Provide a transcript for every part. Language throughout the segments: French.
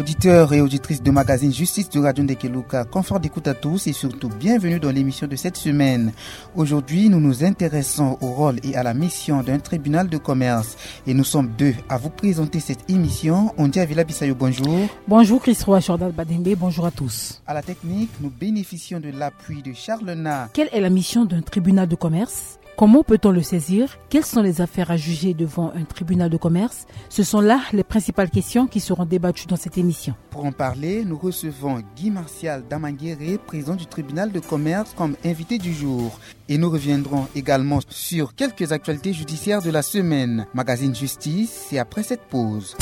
Auditeurs et auditrices de magazine Justice de Radio Ndekeluka, confort d'écoute à tous et surtout bienvenue dans l'émission de cette semaine. Aujourd'hui, nous nous intéressons au rôle et à la mission d'un tribunal de commerce. Et nous sommes deux à vous présenter cette émission. On dit à Villa Bissayo, bonjour. Bonjour Chris Roy, Jordan Badembe, bonjour à tous. À la technique, nous bénéficions de l'appui de Charles Na. Quelle est la mission d'un tribunal de commerce ? Comment peut-on le saisir ? Quelles sont les affaires à juger devant un tribunal de commerce ? Ce sont là les principales questions qui seront débattues dans cette émission. Pour en parler, nous recevons Guy Martial Damanguéré, président du tribunal de commerce, comme invité du jour. Et nous reviendrons également sur quelques actualités judiciaires de la semaine. Magazine Justice, c'est après cette pause.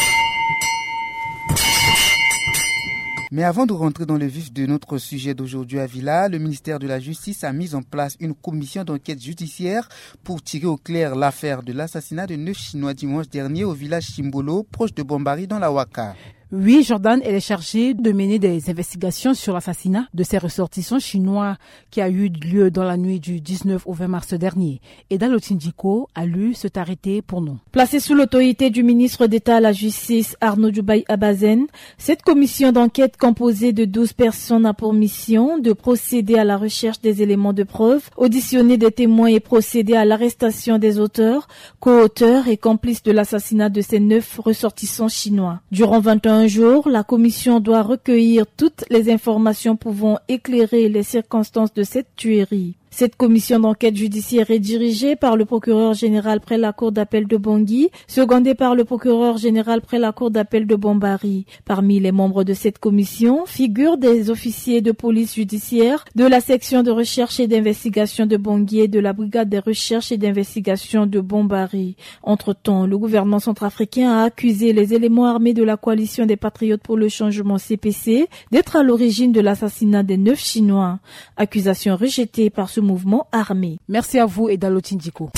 Mais avant de rentrer dans le vif de notre sujet d'aujourd'hui à Villa, le ministère de la Justice a mis en place une commission d'enquête judiciaire pour tirer au clair l'affaire de l'assassinat de 9 Chinois dimanche dernier au village Chimbolo, proche de Bombari dans la Ouaka. Oui, Jordan, elle est chargée de mener des investigations sur l'assassinat de ces ressortissants chinois qui a eu lieu dans la nuit du 19 au 20 mars dernier. Et Dalotindiko a lu cet arrêté pour nous. Placée sous l'autorité du ministre d'État à la Justice, Arnaud Djoubaï Abazen, cette commission d'enquête composée de 12 personnes a pour mission de procéder à la recherche des éléments de preuve, auditionner des témoins et procéder à l'arrestation des auteurs, co-auteurs et complices de l'assassinat de ces 9 ressortissants chinois. Durant 21 jours, la commission doit recueillir toutes les informations pouvant éclairer les circonstances de cette tuerie. Cette commission d'enquête judiciaire est dirigée par le procureur général près la cour d'appel de Bangui, secondé par le procureur général près la cour d'appel de Bombari. Parmi les membres de cette commission figurent des officiers de police judiciaire de la section de recherche et d'investigation de Bangui et de la brigade des recherches et d'investigation de Bombari. Entre-temps, le gouvernement centrafricain a accusé les éléments armés de la coalition des patriotes pour le changement CPC d'être à l'origine de l'assassinat des 9 Chinois. Accusation rejetée par ce mouvement armé. Merci à vous et Dalotindiko.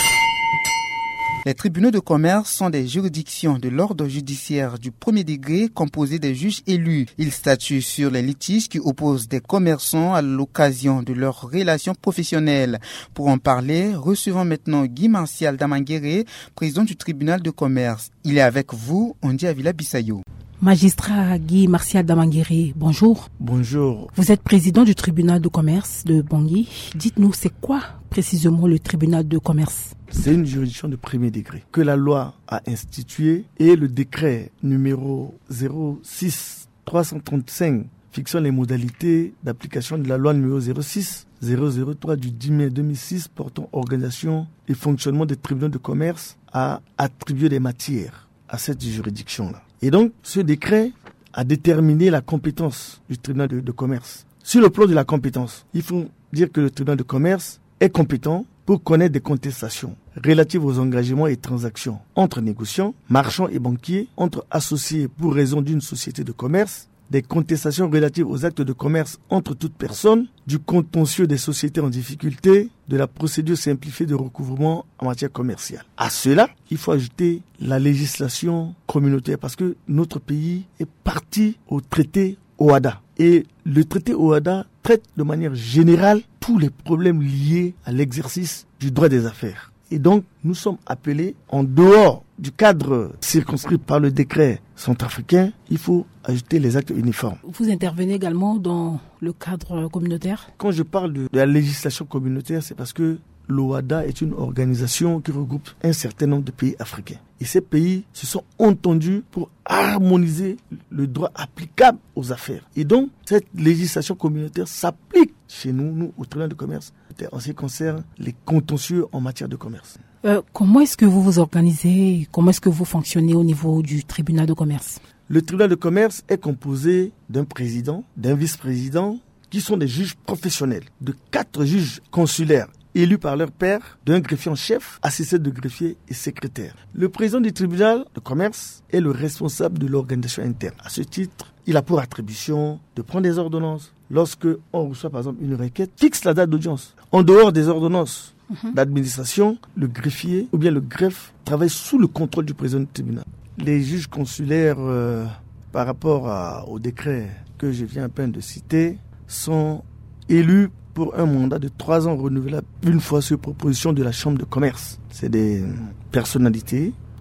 Les tribunaux de commerce sont des juridictions de l'ordre judiciaire du premier degré composées des juges élus. Ils statuent sur les litiges qui opposent des commerçants à l'occasion de leurs relations professionnelles. Pour en parler, recevons maintenant Guy Martial Damanguéré, président du tribunal de commerce. Il est avec vous, on dit à Villa Bissayo. Magistrat Guy Martial Damanguéré, bonjour. Bonjour. Vous êtes président du tribunal de commerce de Bangui. Dites-nous, c'est quoi précisément le tribunal de commerce ? C'est une juridiction de premier degré que la loi a instituée et le décret numéro 06-335 fixant les modalités d'application de la loi numéro 06-003 du 10 mai 2006 portant organisation et fonctionnement des tribunaux de commerce a attribué des matières à cette juridiction-là. Et donc, ce décret a déterminé la compétence du tribunal de commerce. Sur le plan de la compétence, il faut dire que le tribunal de commerce est compétent pour connaître des contestations relatives aux engagements et transactions entre négociants, marchands et banquiers, entre associés pour raison d'une société de commerce, des contestations relatives aux actes de commerce entre toutes personnes, du contentieux des sociétés en difficulté, de la procédure simplifiée de recouvrement en matière commerciale. À cela, il faut ajouter la législation communautaire parce que notre pays est parti au traité OHADA. Et le traité OHADA traite de manière générale tous les problèmes liés à l'exercice du droit des affaires. Et donc, nous sommes appelés, en dehors du cadre circonscrit par le décret centrafricain, il faut ajouter les actes uniformes. Vous intervenez également dans le cadre communautaire ? Quand je parle de la législation communautaire, c'est parce que l'OHADA est une organisation qui regroupe un certain nombre de pays africains. Et ces pays se sont entendus pour harmoniser le droit applicable aux affaires. Et donc, cette législation communautaire s'applique chez nous au tribunal de commerce, en ce qui concerne les contentieux en matière de commerce. Comment est-ce que vous vous organisez ? Comment est-ce que vous fonctionnez au niveau du tribunal de commerce ? Le tribunal de commerce est composé d'un président, d'un vice-président, qui sont des juges professionnels, de 4 juges consulaires élus par leur pairs, d'un greffier en chef, assisté de greffier et secrétaire. Le président du tribunal de commerce est le responsable de l'organisation interne. À ce titre, il a pour attribution de prendre des ordonnances. Lorsque on reçoit par exemple une requête, fixe la date d'audience. En dehors des ordonnances d'administration, le greffier ou bien le greffe travaille sous le contrôle du président du tribunal. Les juges consulaires, par rapport au décret que je viens à peine de citer, sont élus pour un mandat de 3 ans renouvelable une fois sur proposition de la Chambre de commerce. C'est des personnalités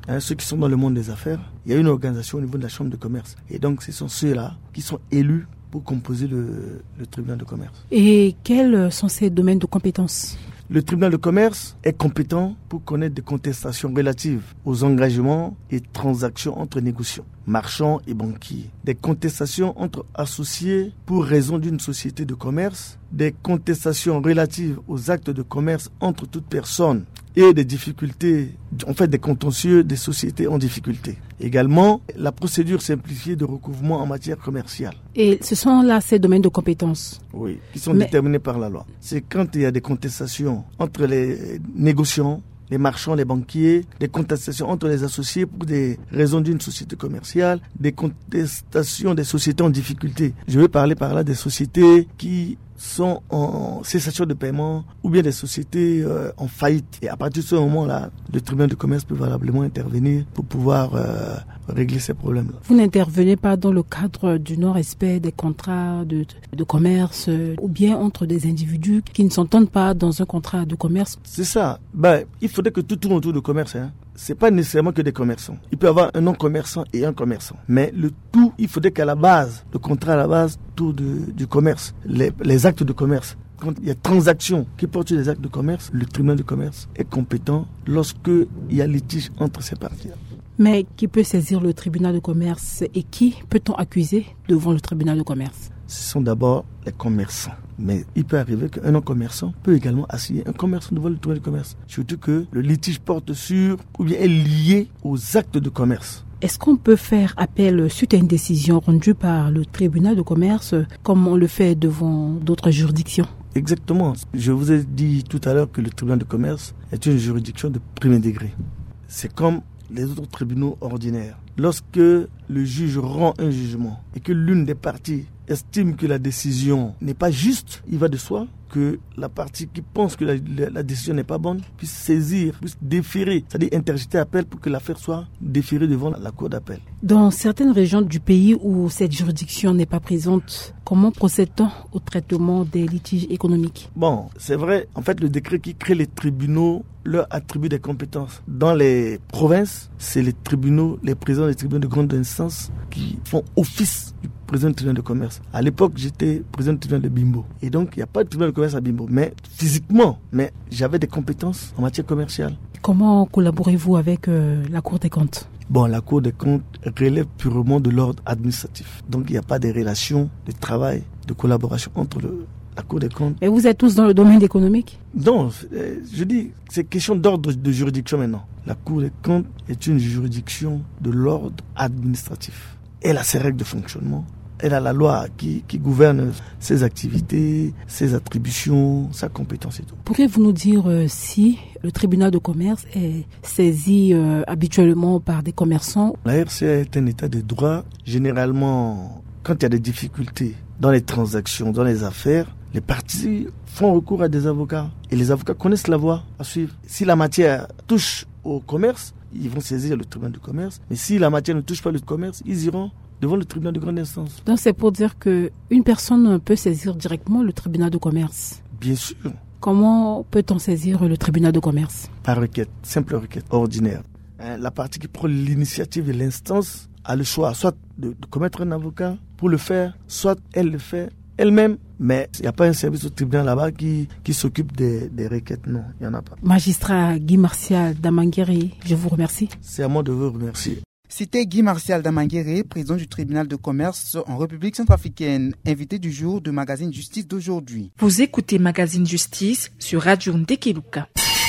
ceux qui sont dans le monde des affaires, il y a une organisation au niveau de la chambre de commerce. Et donc, ce sont ceux-là qui sont élus pour composer le tribunal de commerce. Et quels sont ces domaines de compétences ? Le tribunal de commerce est compétent pour connaître des contestations relatives aux engagements et transactions entre négociants, marchands et banquiers, des contestations entre associés pour raison d'une société de commerce, des contestations relatives aux actes de commerce entre toutes personnes et des difficultés, des contentieux des sociétés en difficulté. Également, la procédure simplifiée de recouvrement en matière commerciale. Et ce sont là ces domaines de compétences ? Oui, qui sont déterminés par la loi. C'est quand il y a des contestations entre les négociants, les marchands, les banquiers, des contestations entre les associés pour des raisons d'une société commerciale, des contestations des sociétés en difficulté. Je vais parler par là des sociétés qui sont en cessation de paiement ou bien des sociétés en faillite. Et à partir de ce moment-là, le tribunal de commerce peut valablement intervenir pour pouvoir régler ces problèmes-là. Vous n'intervenez pas dans le cadre du non-respect des contrats de commerce ou bien entre des individus qui ne s'entendent pas dans un contrat de commerce? C'est ça. Il faudrait que tout tourne autour du commerce. C'est pas nécessairement que des commerçants. Il peut y avoir un non-commerçant et un commerçant. Mais le tout, il faudrait qu'à la base, le contrat à la base, tout du commerce, les actes de commerce. Quand il y a transaction qui portent sur les actes de commerce, le tribunal de commerce est compétent lorsqu'il y a litige entre ces parties. Mais qui peut saisir le tribunal de commerce et qui peut-on accuser devant le tribunal de commerce? Ce sont d'abord les commerçants. Mais il peut arriver qu'un non-commerçant peut également assigner un commerçant devant le tribunal de commerce. Surtout que le litige porte sur ou bien est lié aux actes de commerce. Est-ce qu'on peut faire appel suite à une décision rendue par le tribunal de commerce comme on le fait devant d'autres juridictions? Exactement. Je vous ai dit tout à l'heure que le tribunal de commerce est une juridiction de premier degré. C'est comme les autres tribunaux ordinaires. Lorsque le juge rend un jugement et que l'une des parties estime que la décision n'est pas juste, il va de soi que la partie qui pense que la décision n'est pas bonne puisse saisir, puisse déférer, c'est-à-dire interjeter appel pour que l'affaire soit déférée devant la cour d'appel. Dans certaines régions du pays où cette juridiction n'est pas présente, comment procède-t-on au traitement des litiges économiques? C'est vrai, en fait, le décret qui crée les tribunaux leur attribue des compétences. Dans les provinces, c'est les tribunaux, les présidents des tribunaux de grande instance qui font office du président du tribunal de commerce. À l'époque, j'étais président du tribunal de Bimbo. Et donc, il n'y a pas de tribunal de commerce à Bimbo, mais physiquement, j'avais des compétences en matière commerciale. Comment collaborez-vous avec la Cour des comptes? La Cour des comptes relève purement de l'ordre administratif. Donc, il n'y a pas de relations de travail, de collaboration entre la Cour des comptes. Et vous êtes tous dans le domaine économique? Non, je dis, c'est question d'ordre de juridiction maintenant. La Cour des comptes est une juridiction de l'ordre administratif. Elle a ses règles de fonctionnement. Elle a la loi qui gouverne ses activités, ses attributions, sa compétence et tout. Pourriez-vous nous dire si le tribunal de commerce est saisi habituellement par des commerçants? La RCA est un état de droit. Généralement, quand il y a des difficultés dans les transactions, dans les affaires, les parties font recours à des avocats. Et les avocats connaissent la voie à suivre. Si la matière touche au commerce, ils vont saisir le tribunal de commerce. Mais si la matière ne touche pas le commerce, ils iront devant le tribunal de grande instance. Donc c'est pour dire qu'une personne peut saisir directement le tribunal de commerce? Bien sûr. Comment peut-on saisir le tribunal de commerce? Par requête, simple requête, ordinaire. La partie qui prend l'initiative de l'instance a le choix soit de commettre un avocat pour le faire, soit elle le fait elle-même. Mais il n'y a pas un service au tribunal là-bas qui s'occupe des requêtes. Non, il n'y en a pas. Magistrat Guy Martial Damanguéré, je vous remercie. C'est à moi de vous remercier. C'était Guy Martial Damanguéré, président du tribunal de commerce en République centrafricaine, invité du jour de Magazine Justice d'aujourd'hui. Vous écoutez Magazine Justice sur Radio Ndekeluka.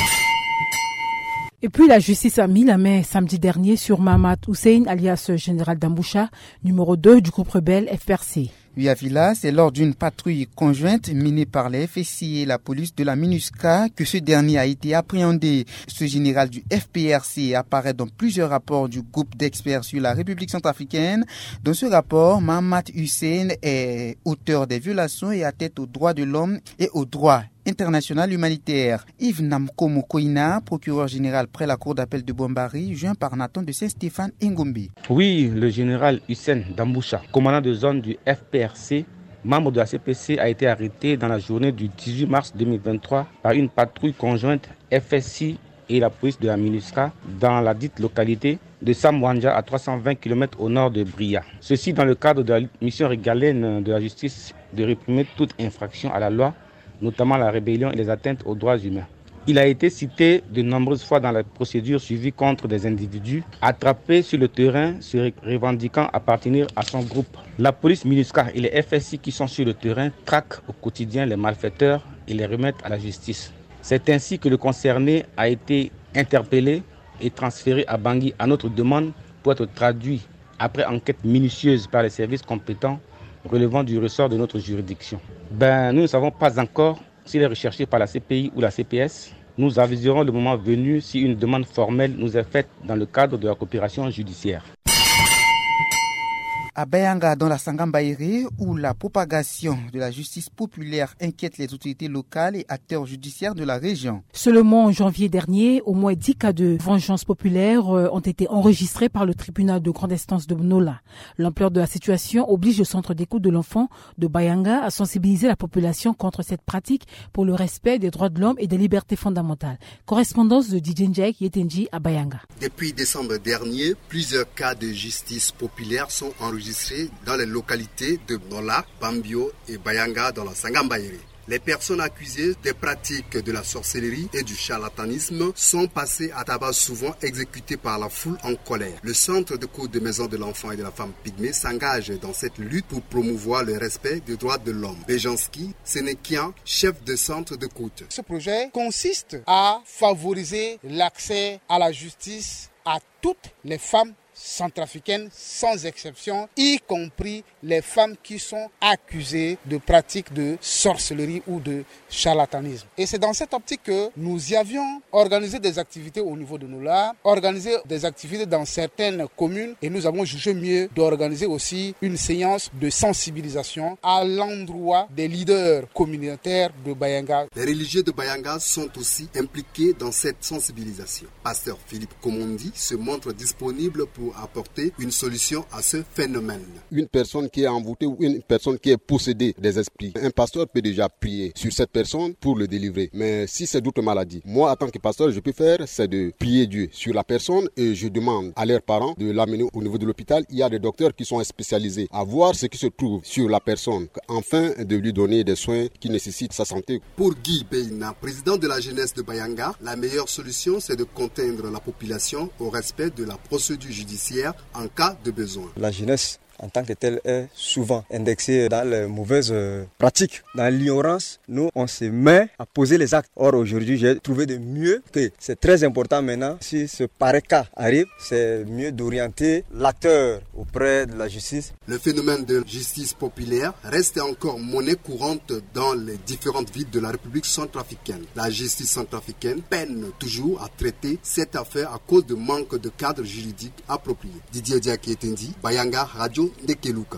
Et puis la justice a mis la main samedi dernier sur Mahamat Hussein, alias Général Damboucha, numéro 2 du groupe rebelle FPRC. Oui, à Villa, c'est lors d'une patrouille conjointe menée par les FSI et la police de la MINUSCA que ce dernier a été appréhendé. Ce général du FPRC apparaît dans plusieurs rapports du groupe d'experts sur la République centrafricaine. Dans ce rapport, Mahamat Hussein est auteur des violations et attente aux droits de l'homme et aux droits international humanitaire. Yves Namkomo Koina, procureur général près la cour d'appel de Bombari, joint par Nathan de Saint-Stéphane Ngombe. Oui, le général Hussein Damboucha, commandant de zone du FPRC, membre de la CPC, a été arrêté dans la journée du 18 mars 2023 par une patrouille conjointe FSI et la police de la MINUSCA dans la dite localité de Samwanja à 320 km au nord de Bria. Ceci dans le cadre de la mission régalienne de la justice de réprimer toute infraction à la loi, notamment la rébellion et les atteintes aux droits humains. Il a été cité de nombreuses fois dans la procédure suivie contre des individus attrapés sur le terrain se revendiquant appartenir à son groupe. La police MINUSCA et les FSI qui sont sur le terrain traquent au quotidien les malfaiteurs et les remettent à la justice. C'est ainsi que le concerné a été interpellé et transféré à Bangui à notre demande pour être traduit après enquête minutieuse par les services compétents relevant du ressort de notre juridiction. Nous ne savons pas encore s'il est recherché par la CPI ou la CPS. Nous aviserons le moment venu si une demande formelle nous est faite dans le cadre de la coopération judiciaire. À Bayanga, dans la Sangambaïré, où la propagation de la justice populaire inquiète les autorités locales et acteurs judiciaires de la région. Seulement en janvier dernier, au moins 10 cas de vengeance populaire ont été enregistrés par le tribunal de grande instance de Nola. L'ampleur de la situation oblige le centre d'écoute de l'enfant de Bayanga à sensibiliser la population contre cette pratique pour le respect des droits de l'homme et des libertés fondamentales. Correspondance de DJ Njek Yetenji à Bayanga. Depuis décembre dernier, plusieurs cas de justice populaire sont enregistrés dans les localités de Nola, Bambio et Bayanga dans la Sangambaïré. Les personnes accusées des pratiques de la sorcellerie et du charlatanisme sont passées à tabac, souvent exécutées par la foule en colère. Le centre de cours de maison de l'enfant et de la femme pygmée s'engage dans cette lutte pour promouvoir le respect des droits de l'homme. Bejanski Senekian, chef de centre de coute. Ce projet consiste à favoriser l'accès à la justice à toutes les femmes centrafricaines sans exception, y compris les femmes qui sont accusées de pratiques de sorcellerie ou de charlatanisme. Et c'est dans cette optique que nous y avions organisé des activités au niveau de Nola, organisé des activités dans certaines communes et nous avons jugé mieux d'organiser aussi une séance de sensibilisation à l'endroit des leaders communautaires de Bayanga. Les religieux de Bayanga sont aussi impliqués dans cette sensibilisation. Pasteur Philippe Komondi se montre disponible pour apporter une solution à ce phénomène. Une personne qui est envoûtée ou une personne qui est possédée des esprits, un pasteur peut déjà prier sur cette personne pour le délivrer. Mais si c'est d'autres maladies, moi en tant que pasteur, je peux faire, c'est de prier Dieu sur la personne et je demande à leurs parents de l'amener au niveau de l'hôpital. Il y a des docteurs qui sont spécialisés à voir ce qui se trouve sur la personne, afin de lui donner des soins qui nécessitent sa santé. Pour Guy Beina, président de la jeunesse de Bayanga, la meilleure solution c'est de contraindre la population au respect de la procédure judiciaire en cas de besoin. La jeunesse en tant que telle est souvent indexée dans les mauvaises pratiques. Dans l'ignorance, nous on se met à poser les actes. Or aujourd'hui j'ai trouvé de mieux que c'est très important maintenant, si ce pareil cas arrive, c'est mieux d'orienter l'acteur auprès de la justice. Le phénomène de justice populaire reste encore monnaie courante dans les différentes villes de la République centrafricaine. La justice centrafricaine peine toujours à traiter cette affaire à cause de manque de cadre juridique approprié. Didier Diakietendi, Bayanga, Radio Ndekeluka.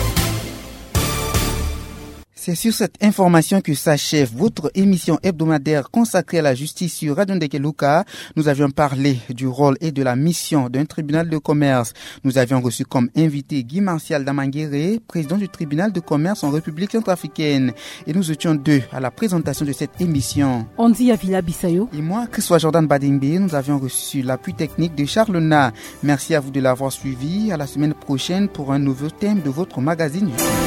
C'est sur cette information que s'achève votre émission hebdomadaire consacrée à la justice sur Radio Ndekeluka. Nous avions parlé du rôle et de la mission d'un tribunal de commerce. Nous avions reçu comme invité Guy Martial Damanguéré, président du tribunal de commerce en République centrafricaine. Et nous étions deux à la présentation de cette émission. Andy Avila Bissayo. Et moi, Christophe Jordan Badingbe, nous avions reçu l'appui technique de Charles Na. Merci à vous de l'avoir suivi. À la semaine prochaine pour un nouveau thème de votre magazine.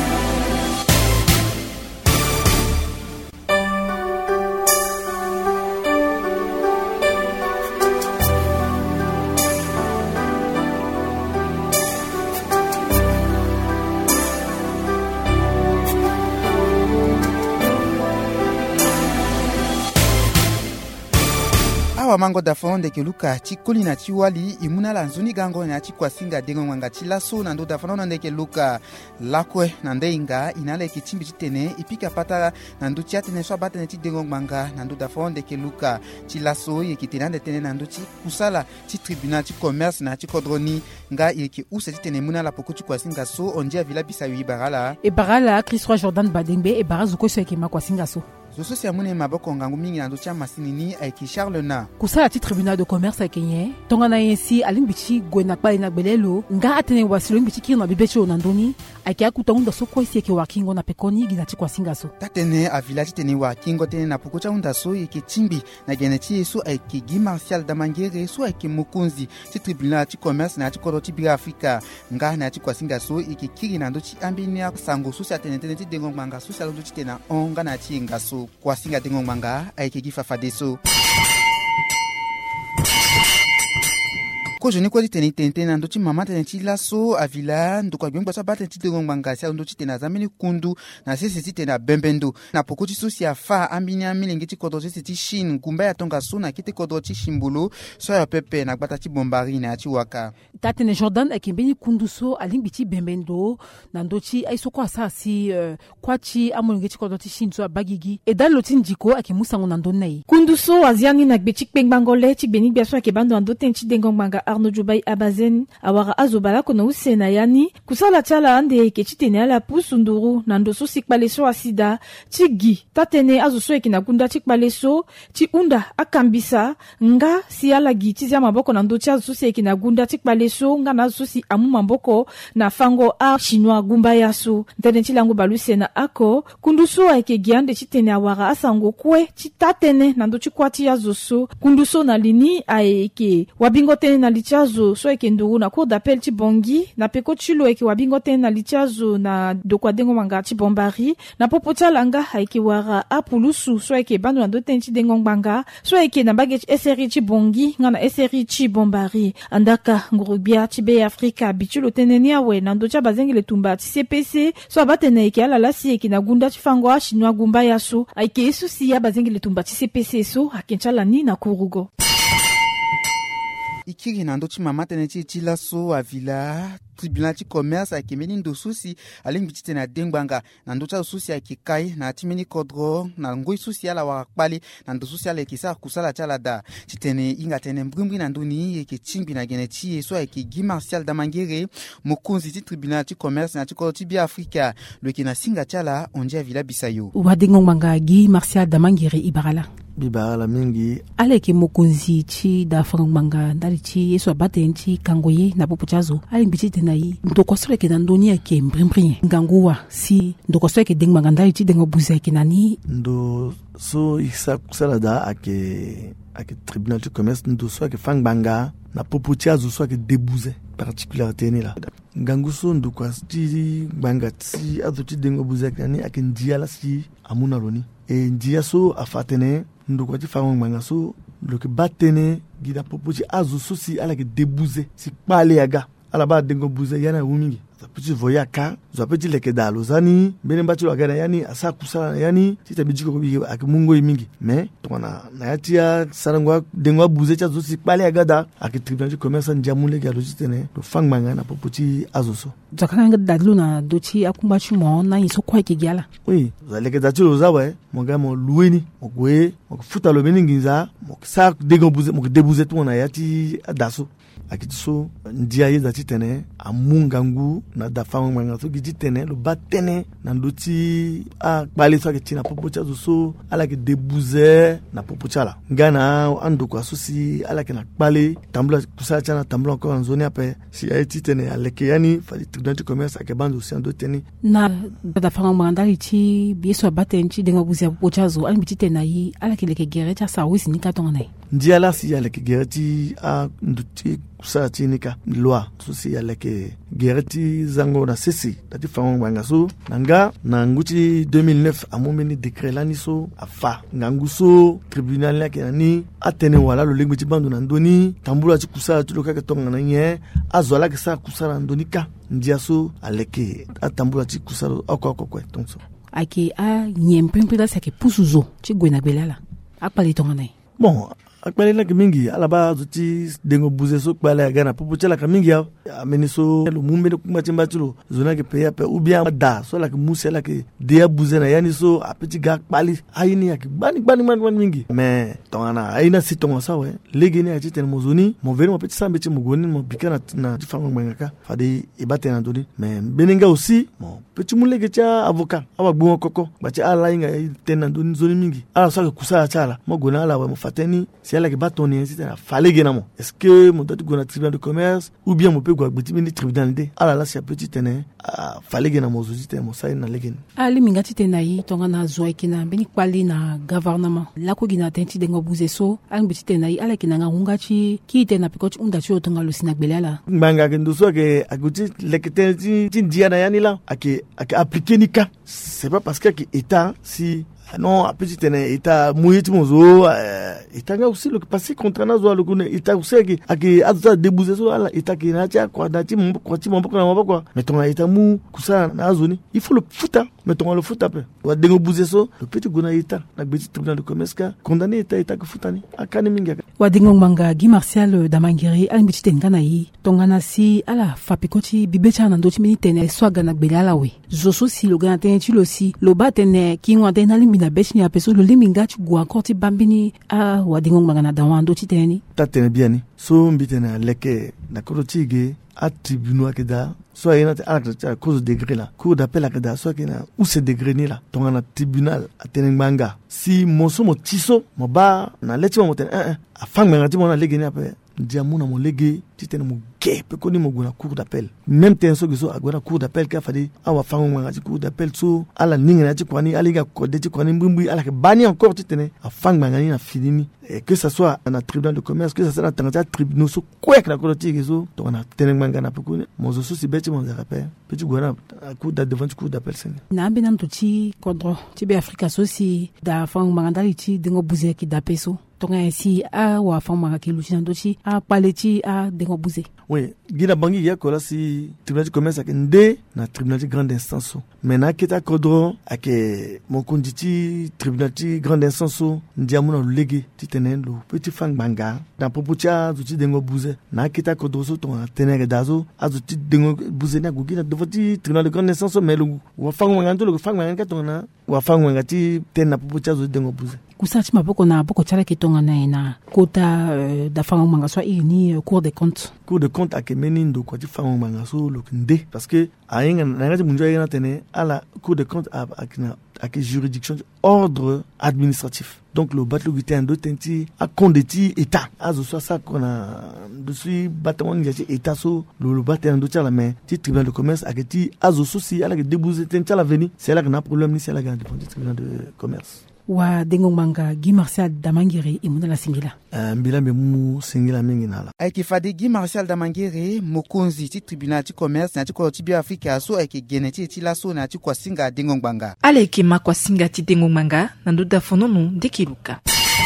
Mango dafon de keluka chikoli na chiwali imuna la nzuni gango na chikwasinga dengo nganga chilaso na ndo dafon na ndeke luka lakwe na ndeinga inale kichimbi chitene ipika pata na ndo chiatene so batene chidengo nganga na ndo dafon de keluka chilaso yekitena de tene na ndo chi kusala chi tribunal chi commerce na chi kodroni nga yeki usa chitene muna la poko chikwasinga so ondia vila bisa wi barala e barala Christophe Jordan Badengbe e barazuko so yeki makwasinga so zoso amune maboko ngangu mingi na ndocha masinini aiki Charles na kusala ti tribunal de commerce akenye tongana yensi alimbichi gwena kpali na gbelelo nga atene wasilo mbichi kina bibecho na ndoni aiki akutonda soko isi eke wakingo na pekoni gina ti kwasinga so tatene a village tene wakingo tene na pokocha unda so eke timbi na geneti so aiki Guy Martial Damangere so aiki Mokonzi ti tribunal ti commerce na ti kodo ti Bira Afrika nga na ti kwasinga so eke kiri na ndochi ambinia sango so sa tene ti dengo manga so sa ndo ti tena onga na ti ngaso kwasinga dengo manga aiki Gifafade so ko joni ko teni tente na ndo ti mama tene ti laso avila ndo kwa gbengba so ba tene ti dengo manga sia ndo ti tena zamini kundu na sese ti tena bembendo na poko ti so sia fa ambinia milengi ti kodo ti Chine gumba ya tonga so na kite kodo ti Shimbolo so ya pepe na gbata ti bombari na ti waka tatene Jordan akimbeni kundu so alimbi ti bembendo na ndo ti ai so kwa sa si kwa ti amolingi ti kodo ti Chine so abagigi e dan lo ti ndiko akimusango na ndo nei kundu so aziani na gbe ti kpengbangole ti gbeni biaso akebando ando ten ti dengo manga Arnaud Djoubaï Abazen awara azobala kono usena yani kusala chala ande ke chitene ala pusunduru nando so sikpale so asida chigi tatene azuso ekina kunda chikpale so chi unda akambisa nga si ala gi tizia maboko nando cha azuso ekina gunda chikpale so nga na azuso si amu maboko na fango a chinois gumba yaso ntene chilango balusena ako kundu so eke giande chitene awara asango kwe chitatene nando chikwati azuso kundu so na lini aeke wabingo tene na lichazo so eke nduru na cour d'appel ti bongi na peko chilo eke wabingo tene na lichazo na dokwa dengo manga ti bombari na popo langa eke wara apulusu so eke bando na do tene ti dengo manga so eke na bage ti SRI ti bongi nga na SRI ti bombari andaka ngurubia ti be Afrika bichulo tene ni awe na ndo cha bazengele tumba ti CPC so abatene eke ala lasi eke na gunda ti fango a chinois gumba yaso eke esu si ya bazengele tumba ti CPC so akenchala ni na kurugo ikiri na ndo ti mama tene ti laso avila tribunal ti commerce akemeni ndo susi alingi ti tene adengbanga na ndo cha susi akikai na timeni kodro na ngoi susi ala wa kpali na ndo susi ala ekisa kusala chala da ti tene inga tene mbrimbi na ndoni eke chimbi na gene ti so eke Guy Martial Damangere Mokonzi ti tribunal ti commerce na ti kodo ti Bia Afrika lo eke na singa chala onje avila bisayo wadengo manga Guy Martial Damangere ibarala bibara mingi aleke Mokonzi ti da fangmanga ndali ti yeso abate ti kangoye na popo chazo alimbi ti tena yi ndoko so ke na ndoni ake mbrimbri nganguwa si ndoko so ke dengmanga ndali ti dengo buze ke nani ndo so isa kusala da ake tribunal de commerce ndo so ke fangbanga na popo chazo so ke debuze particularité ni la ngangu so ndo kwa ti banga ti azo ti dengo buze ke nani ake ndiala si amuna roni e ndia so afatene ndo kwa ti fangbanga so lo ke batene gida popo ti azo so si ala ke debuze si kpale yaga ala ba dengo buze yana wumingi zapiti voyaka zapiti leke dalo zani bene bati lo gana yani asa kusala yani tita bijiko ko bi ak mungo mingi mais tona na yatia sarangwa dengo buze cha zo si kpale yaga da ak tribunal de commerce njamule ga lojitene to fangmanga na popoti azoso zakanga dadlu na dochi akumba chumo na iso kwa ke gyala oui za leke dati lo zawe mo ga mo lueni mo gwe mo futa lo beningiza mo sa dengo buze mo debuze to na yati adaso akitiso ndia yeza titene amungangu na dafa manga so gitene lo batene na ndoti a bale so akitina popocha so ala ke debuze na popocha ngana ando kwa susi ala ke na bale tambula kusala chana tambula encore en zone ape si ay titene aleke yani fali tribunal de commerce akebando si ando teni na dafa manga ti bieso batene ti denga buze popocha zo albi titena yi ala ke leke gere cha sawisi ni katongana ndia la si aleke gere ti a nduti kusala chinika loi susi ya leke gereti zango na sisi dati fango manga so nanga na nguti 2009 amomeni décret lani so afa ngangu so tribunal la kenani atene wala lo lengwe ti bando na ndoni tambula ti kusala ti lokaka tonga na nye azwala ke sa kusala ndonika ndia so aleke atambula ti kusala okokokwe tonso ake a nyempimpi da sake pusuzo ti gwena belala akpali tonga nai bon akpale na kimingi alaba zuti dengo buze so kpale agana popoche la kamingi ya ameni so lo mumbe ko machimba chulo zona ke peya pe ou bien da so la ke musse la ke dia buze na yani so apeti ga kpali ayini ya ki bani mingi mais tongana ayina si tonga sa we legene ya titen mozoni mo venu mo petit sambe ti mogoni mo bikana na ti fango ngaka fadi ibate na doni mais beninga aussi mo petit mulege cha avocat awa gbo koko ba ti ala inga tena doni zoni mingi ala so ke kusa chala mo gona ala mo fateni si ala ke batoni si tena falege na mo est-ce que mo doit gona tribunal de commerce ou bien mo pe gwa gbiti mini tribunal de ala la si petit tene falege na mo zozi tene mo sai na legene ali minga ti tena yi tonga na zo ikina beni kwali na gouvernement la ko gina tenti dengo buze so ali biti tena yi ala kina ngunga chi ki tena pikoti unda chi otonga lo sina gbelala mbanga ke nduso ke akuti lekete ti dia na yani la ake appliquer ni ka c'est pas parce que état si non petit tene état mouiti mozo état nga aussi le passé contre na zo le kune état aussi ake aza débuser so ala état ki na tia kwa dati mo kwa mettons état mou kusa na zone il faut le fouta mettons le fouta pe wa dengo buser so le petit gona état na petit tribunal de commerce ka condamné état que foutani akane minga wa dengo manga Guy Martial Damangiri ali petit tengana yi tongana si ala fapikoti bibecha na ndoti mini tene swaga na gbelala we zoso si lo gana tene ti lo si lo ba tene ki ngwa tene ali na bechni ya peso lo liminga ti gwa korti bambini a wadingo ngana dawando ti teni tatene biani so mbitena leke na korotige a tribunal keda so ayena à cause degré là cour d'appel à keda so kena où ce degré ni là tongana tribunal atene nganga si moso mo tiso mo ba na leti mo tene afang ngati mo na lege ni ape dia muna mo lege ti tene mo ke pe koni mo gona cour d'appel même ten so giso agona cour d'appel ka fadi awa fango ngati cour d'appel so ala ninga ti kwani aliga kode ti kwani mbumbu ala ke bani encore ti tene afang ngani na finini et que ça soit un tribunal de commerce que ça soit un tribunal so kwek na koti giso to na tene ngana pe koni mo so si beti mo rappel petit gona cour devant cour d'appel sen na binan to ti kodro ti be Africa so si da fango mangandali ti dengo buze ki da peso tonga si a wa fama ki lutina dochi a paleti a dengo buze oui gina bangi ya kola si tribunal de commerce akende na tribunal de grande instance mena kita kodro ake mon konditi tribunal de grande instance ndiamu na lege ti tenendo petit fang banga na popocha zuti dengo buze na kita kodro so tonga tenere dazo azuti dengo buze na gugina devoti tribunal de grande instance melu wa fang wanganto lo fang wanga tonga wa fang wangati tena popocha zuti dengo buze kusati maboko na boko tala kitonga na kota da fango manga so ini cour des comptes akemeni ndo kwa ti fango manga so lokinde parce que ayenga na ngati munjo ayena tene ala cour des comptes ak juridiction ordre administratif donc le batlo gité ndo tenti a kondeti état azo so ça kona dessus bataman ngati état so le baté ndo tala mais ti tribunal de commerce aketi azo so si ala ke débouser tenti la veni c'est là que na problème ni c'est là que dépend du tribunal de commerce wa dengo manga Guy Martial Damangiri imuna la singila mbila mu singila mingi nala aiki fadi Guy Martial Damangiri mokonzi ti tribunal ti commerce na ti ko ti Afrika so aiki geneti ti laso na ti kwa singa dengo manga ale ki makwa singa ti dengo manga na nduda fononu dekiluka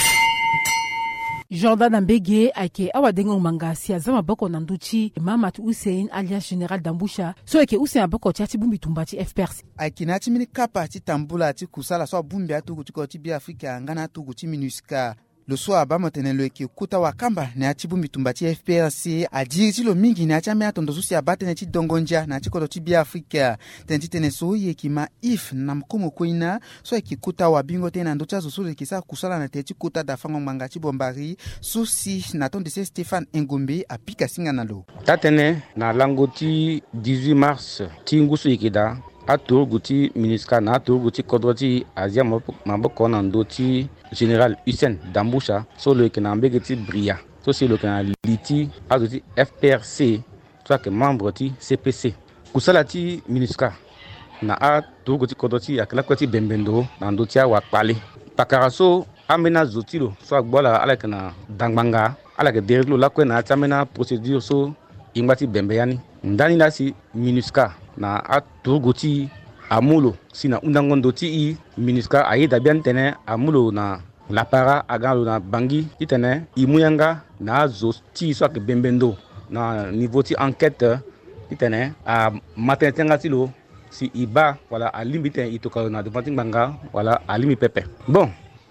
Jordan Ambege ake awa dengo manga si azama boko nanduchi Mamat Hussein alias Général Dambusha so ake Hussein boko chati bumbi tumbati FPRC ake na ti mini kapa ti tambula ti kusala so bumbi atugu ti ko ti Afrika ngana tugu ti MINUSCA le soir ba motenelo eke kuta wakamba na ti bumbi tumbati FPRC adiri ti lo mingi na ti amea tondo so si abatene ti dongonja na ti ko ti Afrika tenti tene so yeki ma if na mkomo koina so eke kuta wa bingo tena ndo cha so eke sa kusala na ti kuta da fango manga ti bombari so si na ton de Stéphane Ngombe apika singa na lo tatene na lango ti 18 mars ti ngusu ikida ato guti MINUSCA na ato guti kodroti azia maboko na ndo ti Général Hussein Dambusha so le ke na mbege ti Bria so si le ke na liti azo ti FPRC so ke membre ti CPC kusala ti MINUSCA na ato guti kodroti akela kwati bembendo na ndo ti wa pale pakara so amena zotilo so agbola ala ke na dangbanga ala ke derlo la ko na tamena procédure so ingati bembeyani ndani na si MINUSCA na atugoti amulo sina undangondo ti MINUSCA ayeda bien tene amulo na la para agalo na bangi itene imuyanga na zoti so ke bembendo na niveau ti enquête itene a matenga ti lo si iba wala alimbi ten itoka na devant banga wala alimi pepe bon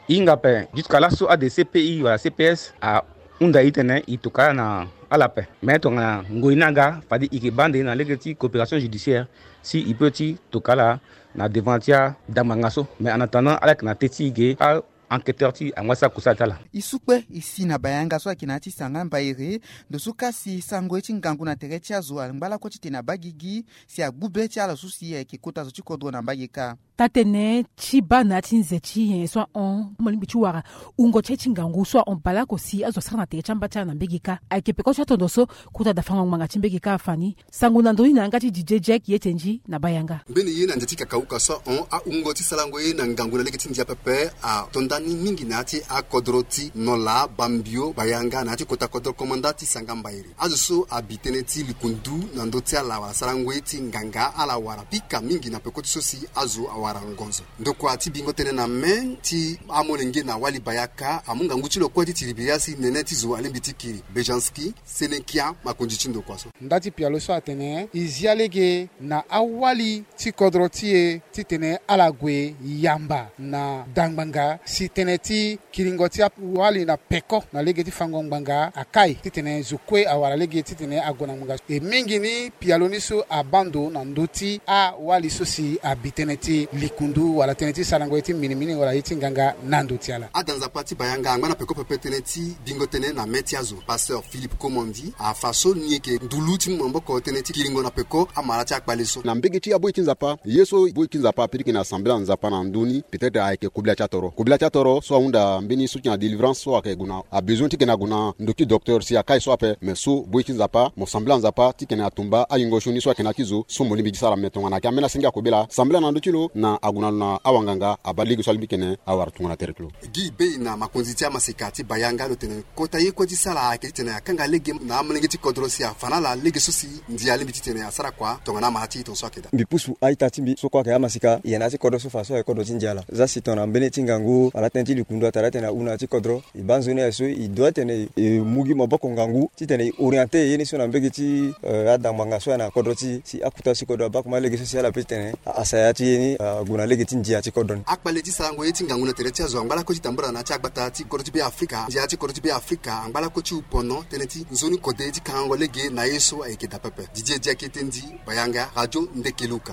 ingape jusqu'à la so a des CPI ou CPS a unda itene ituka na alape mais tonga ngoinaga fadi ikibande na legati coopération judiciaire si il peut ti tokala na devantia damangaso mais en attendant avec na tetige a enquêteur ti amwasa kusatala isukwe isi na bayanga so akinati sanga mbaire ndosuka si sango eti ngangu na terechi azo ngala ko ti na bagigi si agbube ti ala susi e kikuta zo ti kodro na bagika tatene chiba na tinze chi so on molimbi chiwara ungo chechi ngangu so on bala ko si azo sana te chamba cha na mbegika akepe ko chato doso kuta da fanga manga chimbegika afani sangu na ndoni na ngati DJ Jack yetenji na bayanga mbeni yena ndati kakauka so on a ungo ti salango ye na ngangu na lekiti ndia pepe a tondani mingi nati a kodroti nola bambio bayanga nati kota kodro komandati sangambairi azo so abiteneti likundu na ndoti ala wa salango eti nganga ala wara pika mingi na pekoti so si azo ngonzo ndoko ati bingo tene na men ti amolenge na wali bayaka amunga nguchilo kwa ti tilibiriasi neneti zo alimbitikiri Bejanski Senekia makonjichi ndoko aso ndati pialo so atene izialege na awali ti kodrotie ti tene alagwe yamba na dangbanga si tene ti kilingoti wali na peko na lege ti fangongbanga akai ti tene zukwe awara lege ti tene agona munga e mingi ni pialo ni so abando na ndoti a wali so si abiteneti likundu wala teneti sarango eti minimini wala eti nganga nando tiala adanza parti bayanga ngana peko pepe teneti bingo tene na metiazo pasteur Philippe Komondi a faso nieke nduluti mombo ko teneti kilingo na peko amara cha akbaleso na mbegeti ya boykin zapa yeso boykin zapa piriki na assemblée nzapa na nduni peut-être avec kubla cha toro so unda mbeni soutien à délivrance so akeguna a besoin tikena guna ndoki docteur si akai so ape mais so boykin zapa mo assemblée nzapa tikena atumba ayingo shoni so akena kizo so moni bi sala metonga na kamena singa kobela assemblée na ndokilo na aguna na awanganga abaligi so albikene awar tungana tereklo gi be na makonziti ama sekati bayanga lo tene kota ye ko ti sala akitene akanga lege na amlenge ti kodrosi afana la lege so si ndia limbiti tene asara kwa tongana mahati to so akeda bipusu aita timbi so kwa kaya masika yana ti kodro faso e kodro tinjala za sitona mbene tingangu ala tenti likundu atarate na una ti kodro ibanzo ne so i doit tene mugi maboko ngangu ti tene orienté yeni so na mbege ti adamanga so na kodro ti si akuta si kodro ba kuma lege so si ala petene asaya ti yeni guna lege tinjia ti kodron akpale ti salango yeti ngangu na tere ti azo angala ko ti tambura na ti agbata ti kodro ti be Afrika njia ti kodro ti be Afrika angala ko ti upono tene ti nzoni kode ti kango lege na yeso ayekeda pepe DJ Jaketendi bayanga radio ndekeluka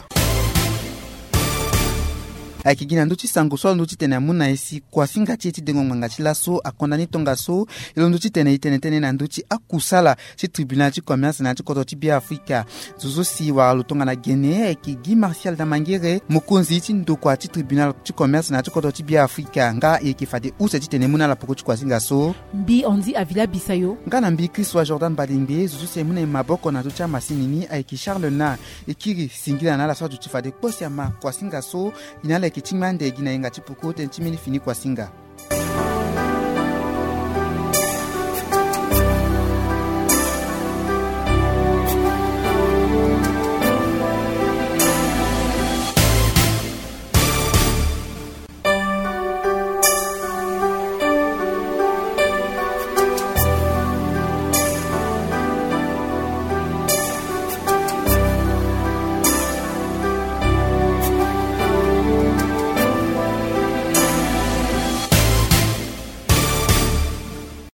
akigina nduti sango so nduti tena muna esi kwa singa ti dengo nganga ti laso akondani tonga so elo nduti tena itene na nduti akusala ti tribunal ti commerce na ti koto ti bia Afrika zuzu si wa lutonga na Guinée Guy Martial Damangere mokonzi ti ndoko ti tribunal ti commerce na ti koto ti bia Afrika nga yeki fade use ti tene muna la poko ti kwa singa so mbi ondi avila bisayo nga na mbi Chris wa Jordan Badingbe zuzu si muna maboko na tucha masinini ayeki Charles na ekiri singila na la so ti fade kposiama kwa singa so inala kichimande gina inga chipuko tenchimini fini kwa singa